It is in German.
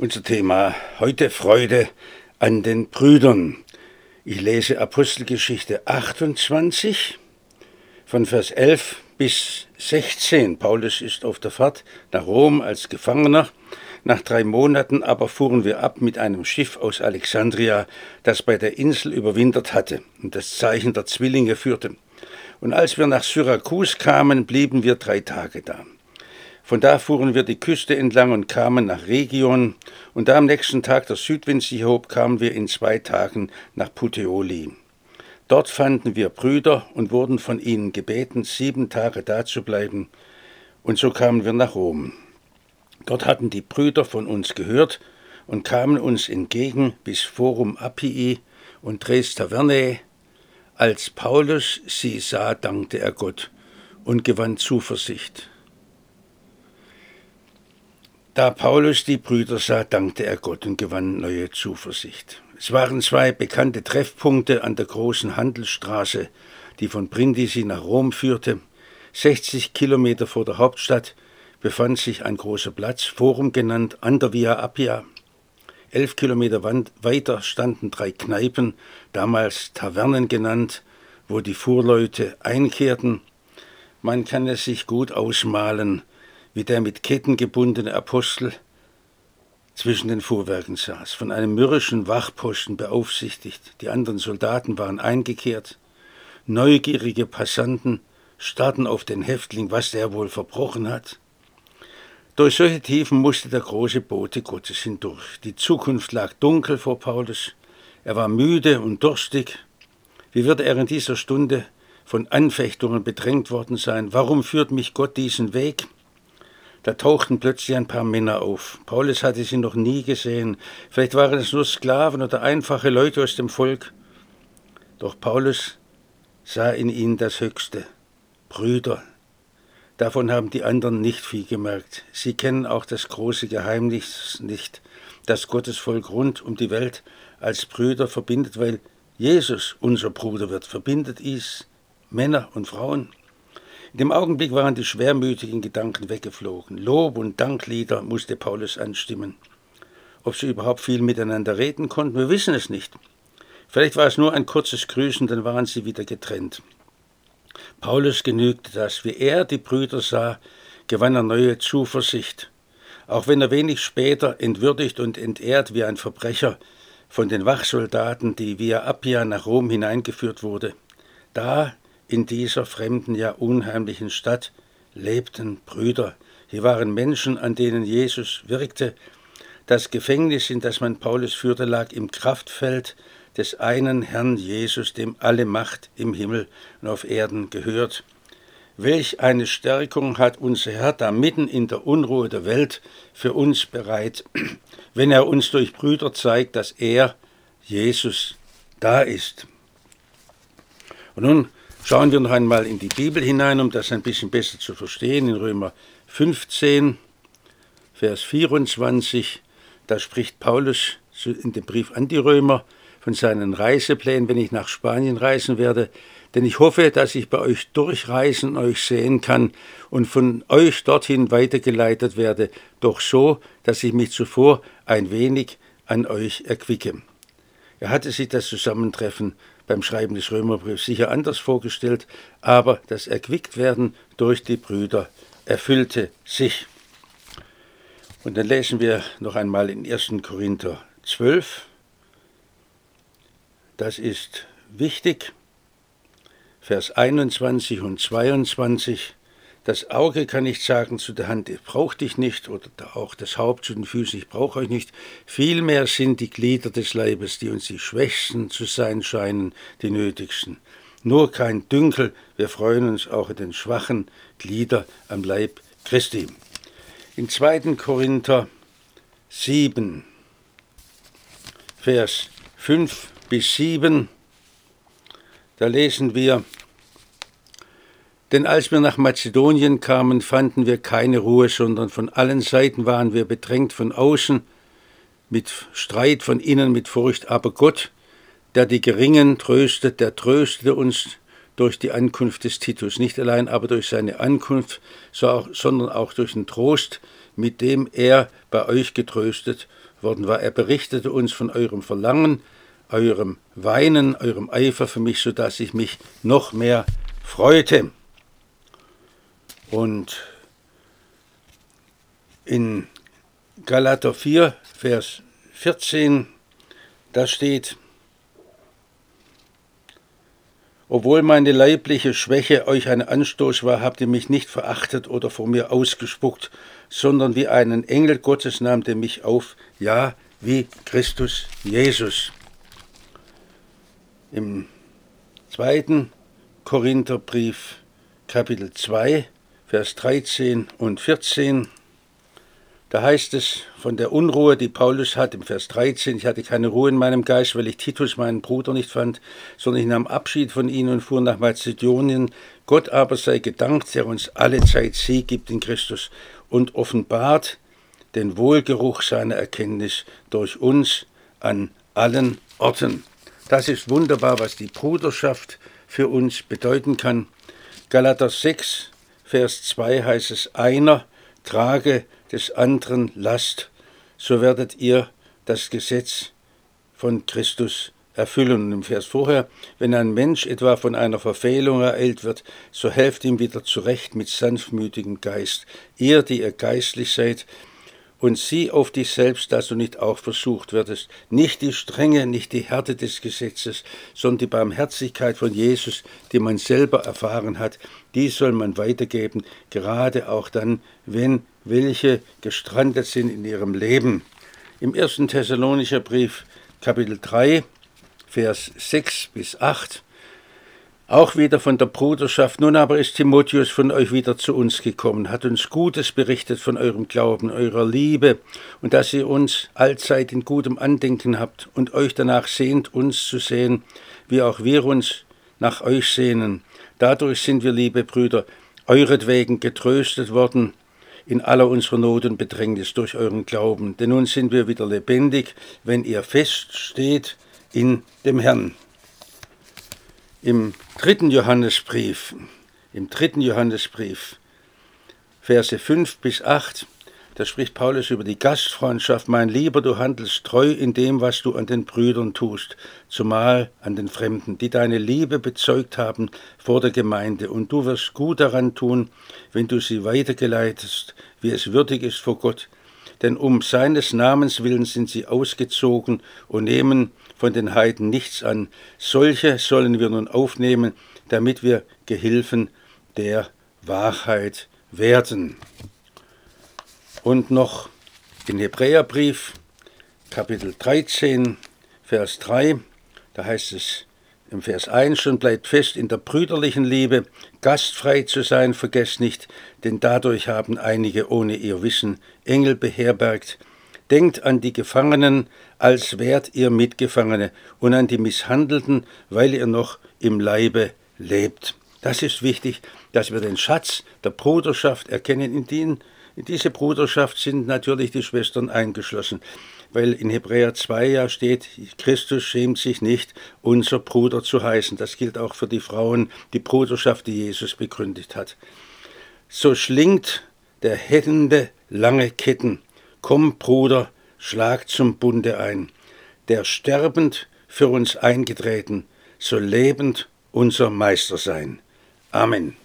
Unser Thema heute: Freude an den Brüdern. Ich lese Apostelgeschichte 28 von Vers 11 bis 16. Paulus ist auf der Fahrt nach Rom als Gefangener. Nach 3 Monaten aber fuhren wir ab mit einem Schiff aus Alexandria, das bei der Insel überwintert hatte und das Zeichen der Zwillinge führte. Und als wir nach Syrakus kamen, blieben wir 3 Tage da. Von da fuhren wir die Küste entlang und kamen nach Rhegion. Und da am nächsten Tag der Südwind sich hob, kamen wir in 2 Tagen nach Puteoli. Dort fanden wir Brüder und wurden von ihnen gebeten, 7 Tage da zu bleiben. Und so kamen wir nach Rom. Dort hatten die Brüder von uns gehört und kamen uns entgegen bis Forum Appii und Tres Tavernae. Als Paulus sie sah, dankte er Gott und gewann Zuversicht. Da Paulus die Brüder sah, dankte er Gott und gewann neue Zuversicht. Es waren 2 bekannte Treffpunkte an der großen Handelsstraße, die von Brindisi nach Rom führte. 60 Kilometer vor der Hauptstadt befand sich ein großer Platz, Forum genannt, an der Via Appia. 11 Kilometer weiter standen 3 Kneipen, damals Tavernen genannt, wo die Fuhrleute einkehrten. Man kann es sich gut ausmalen, wie der mit Ketten gebundene Apostel zwischen den Fuhrwerken saß, von einem mürrischen Wachposten beaufsichtigt. Die anderen Soldaten waren eingekehrt. Neugierige Passanten starrten auf den Häftling, was er wohl verbrochen hat. Durch solche Tiefen musste der große Bote Gottes hindurch. Die Zukunft lag dunkel vor Paulus. Er war müde und durstig. Wie wird er in dieser Stunde von Anfechtungen bedrängt worden sein? Warum führt mich Gott diesen Weg? Da tauchten plötzlich ein paar Männer auf. Paulus hatte sie noch nie gesehen. Vielleicht waren es nur Sklaven oder einfache Leute aus dem Volk. Doch Paulus sah in ihnen das Höchste. Brüder. Davon haben die anderen nicht viel gemerkt. Sie kennen auch das große Geheimnis nicht, das Gottes Volk rund um die Welt als Brüder verbindet, weil Jesus unser Bruder wird, verbindet es Männer und Frauen. In dem Augenblick waren die schwermütigen Gedanken weggeflogen. Lob- und Danklieder musste Paulus anstimmen. Ob sie überhaupt viel miteinander reden konnten, wir wissen es nicht. Vielleicht war es nur ein kurzes Grüßen, dann waren sie wieder getrennt. Paulus genügte das. Wie er die Brüder sah, gewann er neue Zuversicht. Auch wenn er wenig später entwürdigt und entehrt wie ein Verbrecher von den Wachsoldaten, die via Appia nach Rom hineingeführt wurde. Da in dieser fremden, ja unheimlichen Stadt lebten Brüder. Hier waren Menschen, an denen Jesus wirkte. Das Gefängnis, in das man Paulus führte, lag im Kraftfeld des einen Herrn Jesus, dem alle Macht im Himmel und auf Erden gehört. Welch eine Stärkung hat unser Herr da mitten in der Unruhe der Welt für uns bereit, wenn er uns durch Brüder zeigt, dass er, Jesus, da ist. Und nun schauen wir noch einmal in die Bibel hinein, um das ein bisschen besser zu verstehen. In Römer 15, Vers 24, da spricht Paulus in dem Brief an die Römer von seinen Reiseplänen, wenn ich nach Spanien reisen werde. Denn ich hoffe, dass ich bei euch durchreisen und euch sehen kann und von euch dorthin weitergeleitet werde, doch so, dass ich mich zuvor ein wenig an euch erquicke. Er hatte sich das Zusammentreffen beim Schreiben des Römerbriefs sicher anders vorgestellt, aber das Erquicktwerden durch die Brüder erfüllte sich. Und dann lesen wir noch einmal in 1. Korinther 12. Das ist wichtig. Vers 21 und 22. Das Auge kann nicht sagen zu der Hand, ich brauche dich nicht, oder auch das Haupt zu den Füßen, ich brauche euch nicht. Vielmehr sind die Glieder des Leibes, die uns die Schwächsten zu sein scheinen, die nötigsten. Nur kein Dünkel, wir freuen uns auch in den schwachen Glieder am Leib Christi. In 2. Korinther 7, Vers 5 bis 7, da lesen wir: Denn als wir nach Mazedonien kamen, fanden wir keine Ruhe, sondern von allen Seiten waren wir bedrängt, von außen mit Streit, von innen mit Furcht. Aber Gott, der die Geringen tröstet, der tröstete uns durch die Ankunft des Titus, nicht allein aber durch seine Ankunft, sondern auch durch den Trost, mit dem er bei euch getröstet worden war. Er berichtete uns von eurem Verlangen, eurem Weinen, eurem Eifer für mich, sodass ich mich noch mehr freute. Und in Galater 4, Vers 14, da steht: Obwohl meine leibliche Schwäche euch ein Anstoß war, habt ihr mich nicht verachtet oder vor mir ausgespuckt, sondern wie einen Engel Gottes nahmt ihr mich auf, ja, wie Christus Jesus. Im 2. Korintherbrief, Kapitel 2, Vers 13 und 14, da heißt es von der Unruhe, die Paulus hat, im Vers 13, ich hatte keine Ruhe in meinem Geist, weil ich Titus, meinen Bruder, nicht fand, sondern ich nahm Abschied von ihm und fuhr nach Mazedonien. Gott aber sei gedankt, der uns alle Zeit Sieg gibt in Christus und offenbart den Wohlgeruch seiner Erkenntnis durch uns an allen Orten. Das ist wunderbar, was die Bruderschaft für uns bedeuten kann. Galater 6, Vers 2 heißt es: Einer trage des anderen Last, so werdet ihr das Gesetz von Christus erfüllen. Und im Vers vorher: Wenn ein Mensch etwa von einer Verfehlung ereilt wird, so helft ihm wieder zurecht mit sanftmütigem Geist. Ihr, die ihr geistlich seid, und sieh auf dich selbst, dass du nicht auch versucht werdest. Nicht die Strenge, nicht die Härte des Gesetzes, sondern die Barmherzigkeit von Jesus, die man selber erfahren hat, die soll man weitergeben, gerade auch dann, wenn welche gestrandet sind in ihrem Leben. Im 1. Thessalonicher Brief, Kapitel 3, Vers 6 bis 8, auch wieder von der Bruderschaft. Nun aber ist Timotheus von euch wieder zu uns gekommen, hat uns Gutes berichtet von eurem Glauben, eurer Liebe und dass ihr uns allzeit in gutem Andenken habt und euch danach sehnt, uns zu sehen, wie auch wir uns nach euch sehnen. Dadurch sind wir, liebe Brüder, euretwegen getröstet worden in aller unserer Not und Bedrängnis durch euren Glauben. Denn nun sind wir wieder lebendig, wenn ihr feststeht in dem Herrn. Im 3. Johannesbrief, Verse 5 bis 8, da spricht Paulus über die Gastfreundschaft. Mein Lieber, du handelst treu in dem, was du an den Brüdern tust, zumal an den Fremden, die deine Liebe bezeugt haben vor der Gemeinde. Und du wirst gut daran tun, wenn du sie weitergeleitest, wie es würdig ist vor Gott. Denn um seines Namens willen sind sie ausgezogen und nehmen von den Heiden nichts an. Solche sollen wir nun aufnehmen, damit wir Gehilfen der Wahrheit werden. Und noch in Hebräerbrief, Kapitel 13, Vers 3, da heißt es im Vers 1 schon: Bleibt fest in der brüderlichen Liebe, gastfrei zu sein, vergesst nicht, denn dadurch haben einige ohne ihr Wissen Engel beherbergt. Denkt an die Gefangenen, als wärt ihr Mitgefangene, und an die Misshandelten, weil ihr noch im Leibe lebt. Das ist wichtig, dass wir den Schatz der Bruderschaft erkennen. In diese Bruderschaft sind natürlich die Schwestern eingeschlossen, weil in Hebräer 2 ja steht, Christus schämt sich nicht, unser Bruder zu heißen. Das gilt auch für die Frauen, die Bruderschaft, die Jesus begründet hat. So schlingt der Hände lange Ketten. Komm, Bruder, schlag zum Bunde ein. Der sterbend für uns eingetreten, soll lebend unser Meister sein. Amen.